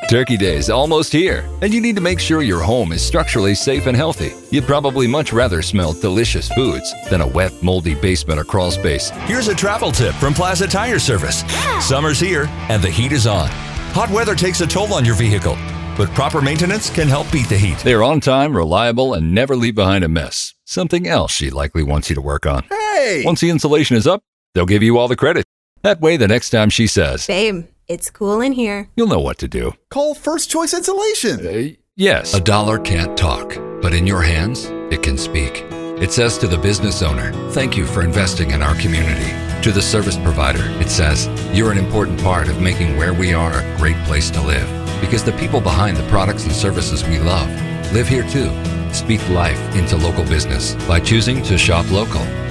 Turkey Day is almost here, and you need to make sure your home is structurally safe and healthy. You'd probably much rather smell delicious foods than a wet, moldy basement or crawl space. Here's a travel tip from Plaza Tire Service. Summer's here, and the heat is on. Hot weather takes a toll on your vehicle, but proper maintenance can help beat the heat. They're on time, reliable, and never leave behind a mess. Something else she likely wants you to work on. Hey! Once the insulation is up, they'll give you all the credit. That way, the next time she says, Babe, it's cool in here. you'll know what to do. Call First Choice Insulation. Yes. A dollar can't talk, but in your hands, it can speak. It says to the business owner, thank you for investing in our community. To the service provider, it says, you're an important part of making where we are a great place to live. Because the people behind the products and services we love live here too. Speak life into local business by choosing to shop local.